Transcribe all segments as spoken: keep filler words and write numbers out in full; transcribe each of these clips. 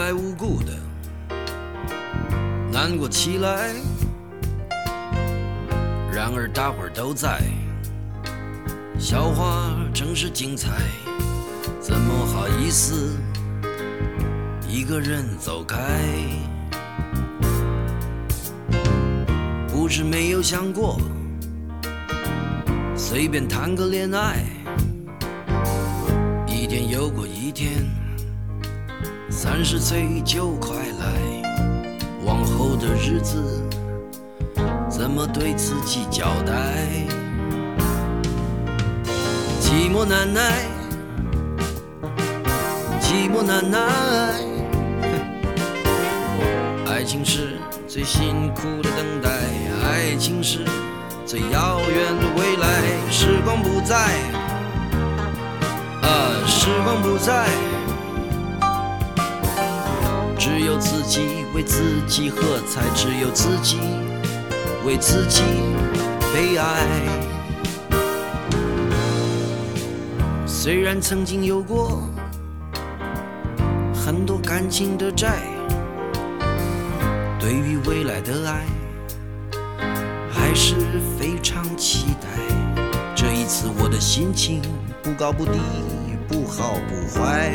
来无故的难过起来，然而大伙儿都在，笑话正是精彩，怎么好意思一个人走开？不是没有想过随便谈个恋爱，一天又过一天，三十岁就快来，往后的日子怎么对自己交代？寂寞难耐，寂寞难耐，爱情是最辛苦的等待，爱情是最遥远的未来。时光不再，啊，时光不再，只有自己为自己喝彩，只有自己为自己悲哀。虽然曾经有过很多感情的债，对于未来的爱还是非常期待。这一次我的心情不高不低，不好不坏。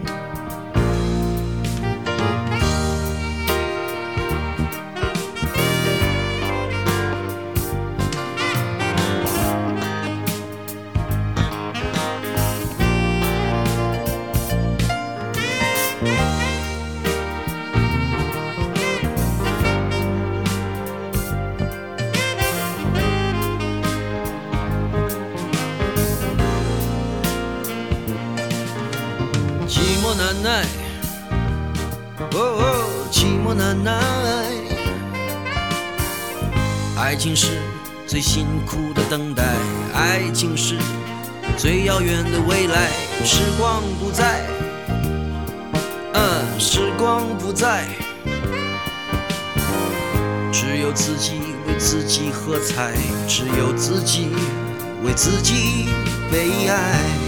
寂寞难耐，哦哦，寂寞难耐，爱情是最辛苦的等待，爱情是最遥远的未来。时光不再，嗯，时光不再，只有自己为自己喝彩，只有自己为自己悲哀。